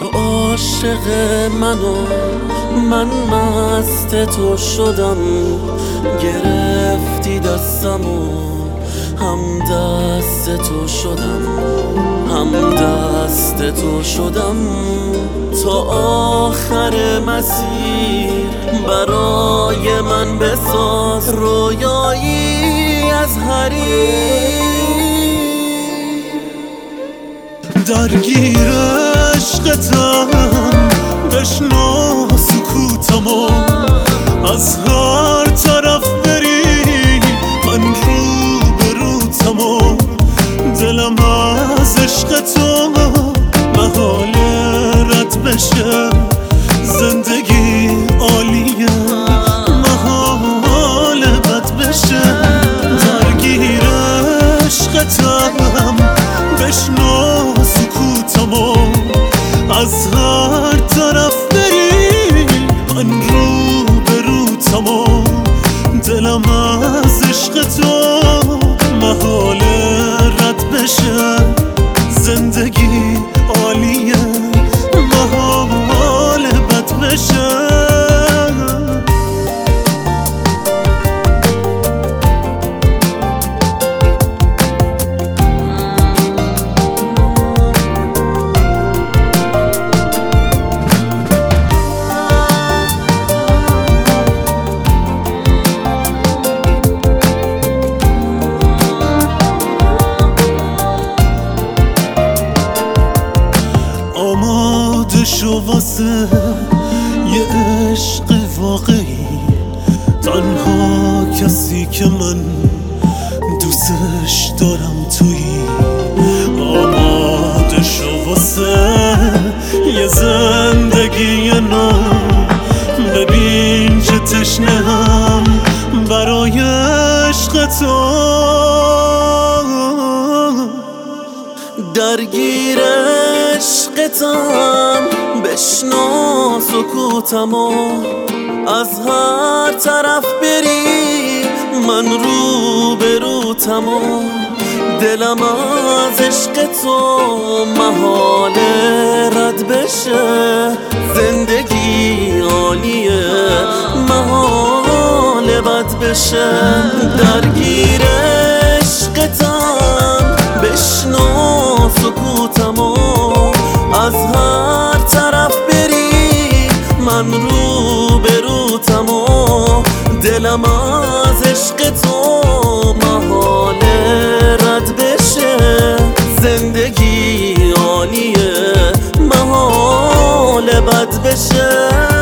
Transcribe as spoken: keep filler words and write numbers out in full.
تو عاشق منو، من مست تو شدم. گرفتی دستمو، هم دست تو شدم، هم دست تو شدم. تا آخر مسیر برای من بساز رویایی از حریر. درگیر عشقتم، بشنو سکوتمو. از هر طرف بری من رو به روتمو. دلم از عشق تو محاله رد بشه. زندگی عالیه، محاله بد بشه. درگیر عشقتم، بشنو سکوتمو. از هر طرف بری من رو به روتمو. دلم از عشق تو محاله رد بشه. زندگی عالیه، محاله بد بشه. آماده شو واسه یه عشق واقعی. تنها کسی که من دوستش دارم تویی. آماده شو واسه یه زندگی نو. ببین چه تشنه‌ام برای عشق تو. درگیر عشقتم، بشنو سکوتمو. از هر طرف بری من رو به روتمو. دلم از عشق تو محاله رد بشه. زندگی عالیه، محاله بد بشه. درگیر عشقتم، بشنو سکوتمو. از هر طرف بری من رو به روتمو. دلم از عشق تو محاله رد بشه. زندگی عالیه، محاله بد بشه.